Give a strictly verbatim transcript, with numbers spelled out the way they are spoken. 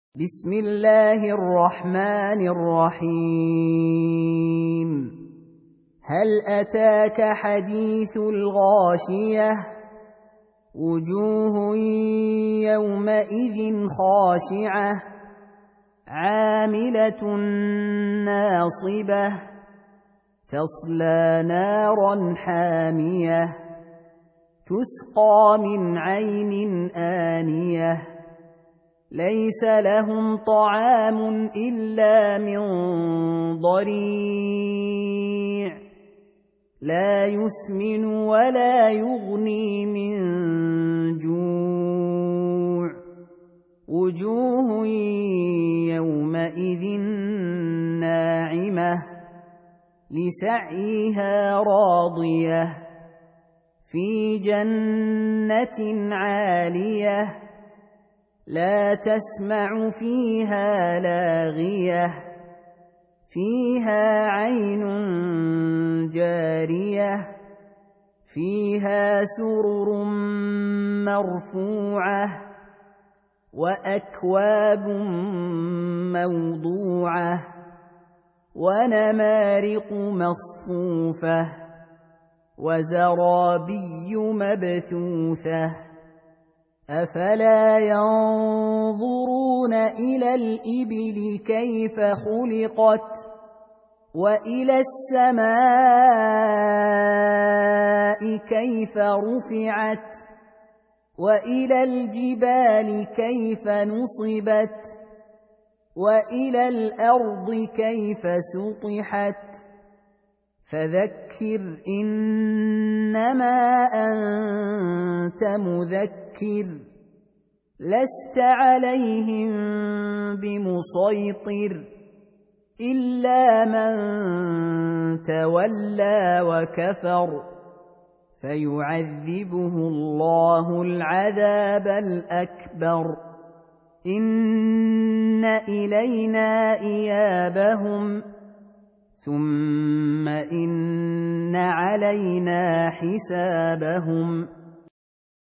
بسم الله الرحمن الرحيم هل أتاك حديث الغاشية وجوه يومئذ خاشعة عاملة ناصبة تصلى نارا حامية تسقى من عين آنية ليس لهم طعام إلا من ضريع لا يسمن ولا يغني من جوع وجوه يومئذ ناعمة لسعيها راضية في جنة عالية لا تسمع فيها لاغية فيها عين جارية فيها سرر مرفوعة وأكواب موضوعة ونمارق مصفوفة وزرابي مبثوثة أفلا ينظرون إلى الإبل كيف خلقت وإلى السماء كيف رفعت وإلى الجبال كيف نصبت وإلى الأرض كيف سطحت فذكر إنما أنت مذكر لست عليهم بمسيطر إلا من تولى وكفر فيعذبه الله العذاب الأكبر إن إلينا إيابهم ثم إن علينا حسابهم